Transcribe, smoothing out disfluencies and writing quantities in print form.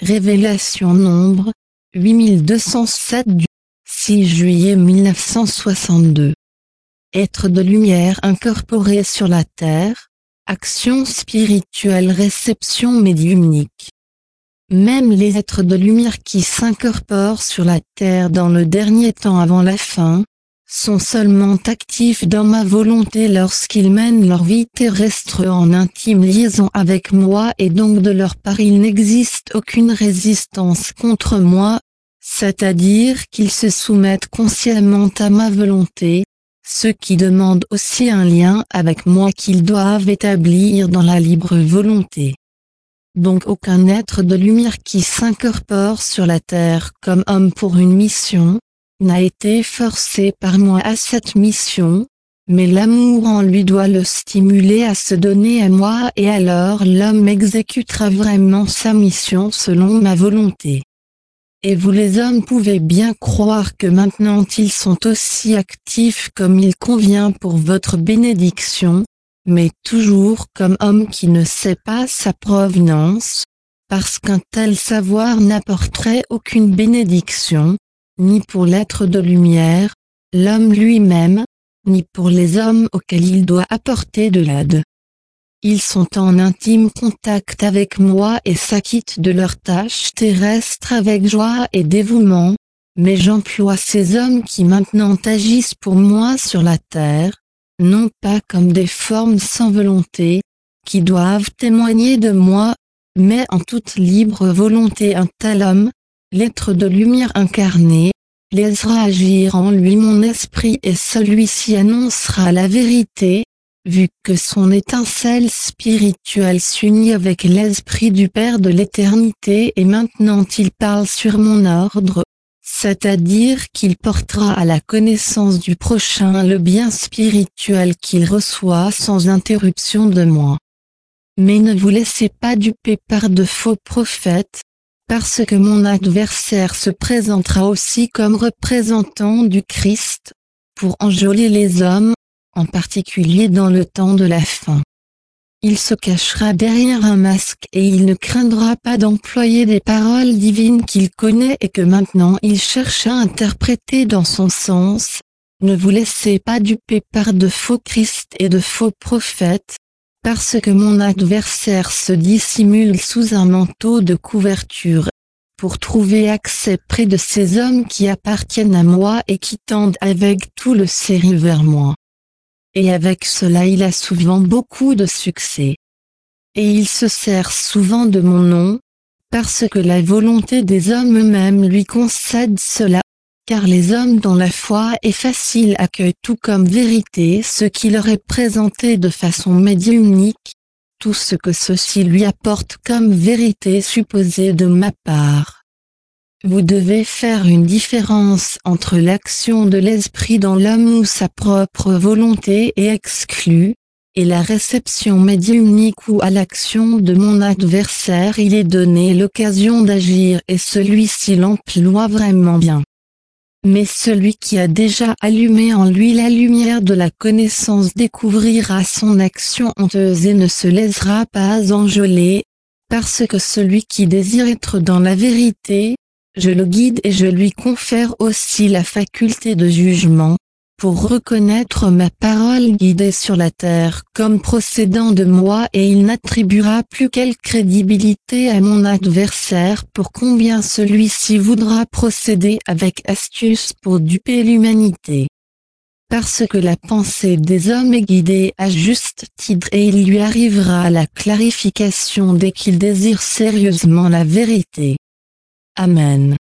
Révélation Nombre, 8207 du 6 juillet 1962. Être de lumière incorporé sur la terre, action spirituelle, réception médiumnique. Même les êtres de lumière qui s'incorporent sur la terre dans le dernier temps avant la fin, sont seulement actifs dans ma volonté lorsqu'ils mènent leur vie terrestre en intime liaison avec moi, et donc de leur part il n'existe aucune résistance contre moi, c'est-à-dire qu'ils se soumettent consciemment à ma volonté, ce qui demande aussi un lien avec moi qu'ils doivent établir dans la libre volonté. Donc aucun être de lumière qui s'incorpore sur la terre comme homme pour une mission, n'a été forcé par moi à cette mission, mais l'amour en lui doit le stimuler à se donner à moi, et alors l'homme exécutera vraiment sa mission selon ma volonté. Et vous les hommes pouvez bien croire que maintenant ils sont aussi actifs comme il convient pour votre bénédiction, mais toujours comme homme qui ne sait pas sa provenance, parce qu'un tel savoir n'apporterait aucune bénédiction, ni pour l'être de lumière, l'homme lui-même, ni pour les hommes auxquels il doit apporter de l'aide. Ils sont en intime contact avec moi et s'acquittent de leurs tâches terrestres avec joie et dévouement, mais j'emploie ces hommes qui maintenant agissent pour moi sur la terre, non pas comme des formes sans volonté, qui doivent témoigner de moi, mais en toute libre volonté. Un tel homme, l'être de lumière incarné, laissera agir en lui mon esprit, et celui-ci annoncera la vérité, vu que son étincelle spirituelle s'unit avec l'esprit du Père de l'éternité, et maintenant il parle sur mon ordre, c'est-à-dire qu'il portera à la connaissance du prochain le bien spirituel qu'il reçoit sans interruption de moi. Mais ne vous laissez pas duper par de faux prophètes, parce que mon adversaire se présentera aussi comme représentant du Christ, pour enjôler les hommes, en particulier dans le temps de la fin. Il se cachera derrière un masque et il ne craindra pas d'employer des paroles divines qu'il connaît et que maintenant il cherche à interpréter dans son sens. Ne vous laissez pas duper par de faux Christ et de faux prophètes, parce que mon adversaire se dissimule sous un manteau de couverture, pour trouver accès près de ces hommes qui appartiennent à moi et qui tendent avec tout le sérieux vers moi. Et avec cela il a souvent beaucoup de succès. Et il se sert souvent de mon nom, parce que la volonté des hommes eux-mêmes lui concède cela, car les hommes dont la foi est facile accueillent tout comme vérité ce qui leur est présenté de façon médiumnique, tout ce que ceci lui apporte comme vérité supposée de ma part. Vous devez faire une différence entre l'action de l'esprit dans l'homme où sa propre volonté est exclue, et la réception médiumnique où à l'action de mon adversaire il est donné l'occasion d'agir, et celui-ci l'emploie vraiment bien. Mais celui qui a déjà allumé en lui la lumière de la connaissance découvrira son action honteuse et ne se laissera pas enjôler, parce que celui qui désire être dans la vérité, je le guide et je lui confère aussi la faculté de jugement, pour reconnaître ma parole guidée sur la terre comme procédant de moi, et il n'attribuera plus quelle crédibilité à mon adversaire pour combien celui-ci voudra procéder avec astuce pour duper l'humanité. Parce que la pensée des hommes est guidée à juste titre, et il lui arrivera la clarification dès qu'il désire sérieusement la vérité. Amen.